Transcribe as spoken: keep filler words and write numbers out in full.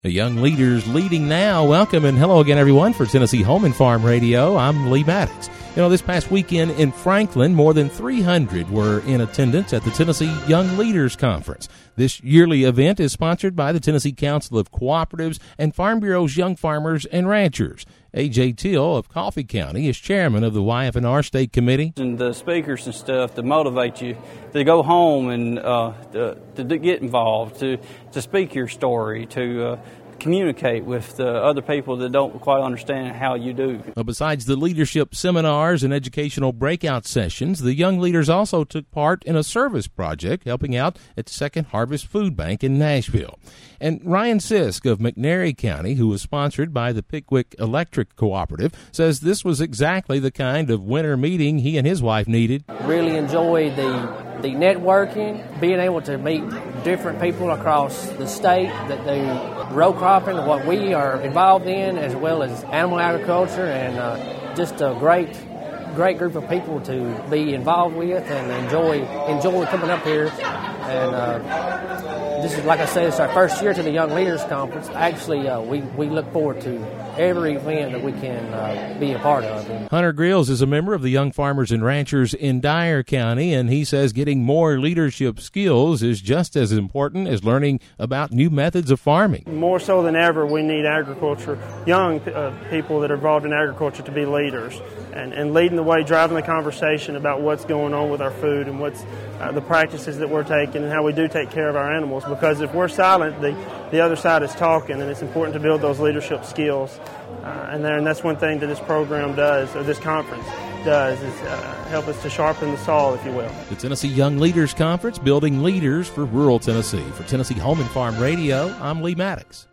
The Young Leaders Leading Now. Welcome and hello again, everyone, for Tennessee Home and Farm Radio. I'm Lee Maddox. You know, this past weekend in Franklin, more than three hundred were in attendance at the Tennessee Young Leaders Conference. This yearly event is sponsored by the Tennessee Council of Cooperatives and Farm Bureau's Young Farmers and Ranchers. A J Till of Coffee County is chairman of the Y F N R State Committee. And the speakers and stuff to motivate you to go home and uh, to, to get involved, to, to speak your story, to uh, communicate with the other people that don't quite understand how you do. Well, besides the leadership seminars and educational breakout sessions, the young leaders also took part in a service project helping out at Second Harvest Food Bank in Nashville. And Ryan Sisk of McNairy County, who was sponsored by the Pickwick Electric Cooperative, says this was exactly the kind of winter meeting he and his wife needed. Really enjoyed the the networking, being able to meet different people across the state that do row cropping, what we are involved in, as well as animal agriculture, and uh, just a great great group of people to be involved with and enjoy enjoy coming up here. And uh, this is, like I said, it's our first year to the Young Leaders Conference. Actually, uh, we, we look forward to every event that we can uh, be a part of. Hunter Grills is a member of the Young Farmers and Ranchers in Dyer County, and he says getting more leadership skills is just as important as learning about new methods of farming. More so than ever, we need agriculture, young uh, people that are involved in agriculture to be leaders and, and leading the way, driving the conversation about what's going on with our food and what's uh, the practices that we're taking and how we do take care of our animals. Because if we're silent, the, the other side is talking, and it's important to build those leadership skills. Uh, and, there, and that's one thing that this program does, or this conference does, is uh, help us to sharpen the saw, if you will. The Tennessee Young Leaders Conference, building leaders for rural Tennessee. For Tennessee Home and Farm Radio, I'm Lee Maddox.